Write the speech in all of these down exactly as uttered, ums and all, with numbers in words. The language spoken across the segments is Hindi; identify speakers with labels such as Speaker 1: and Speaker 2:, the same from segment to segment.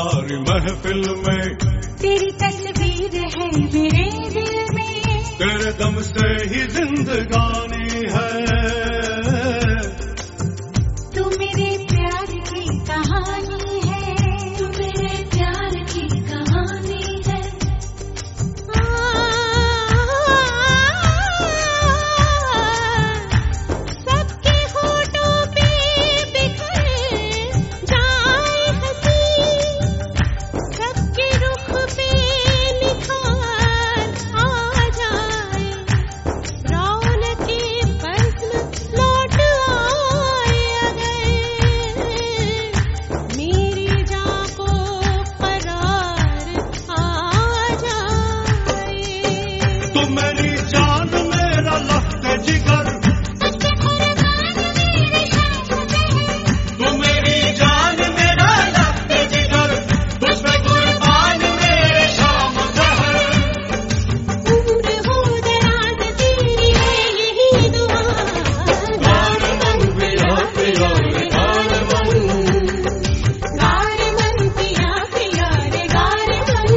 Speaker 1: सारी महफिल में
Speaker 2: तेरी तस्वीर है मेरे दिल में,
Speaker 1: तेरे दम से ही जिंदगानी है।
Speaker 2: तू मेरे प्यार की कहानी है, तू मेरे प्यार की कहानी है। सबके होठों पे बिखर जाए हंसी, सबके रुख पे निखार आ जाए, रौनके बज़्म लौट आए अगर मेरी जान को करार आ जाए।
Speaker 1: तू मेरी जान मेरा लफ्ज़ जिगर, तू मेरी जान मेरा लफ्ज़ जिगर, तुझ पे कुर्बान मेरे शाम ज़हर।
Speaker 2: उम्र हो दराज तेरी है यही दुआ, गार मन पिया पिया रे गार मन, गार मन पिया पिया रे गार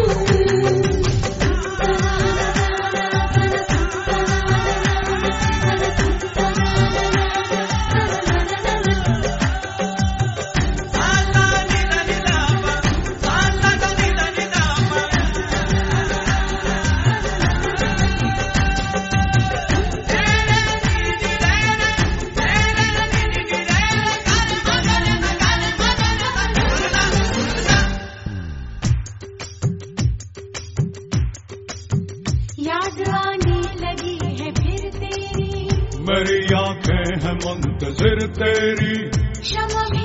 Speaker 2: याद आने लगी है फिर तेरी,
Speaker 1: मेरी आंखें हैं मुंतज़िर तेरी,
Speaker 2: शम्म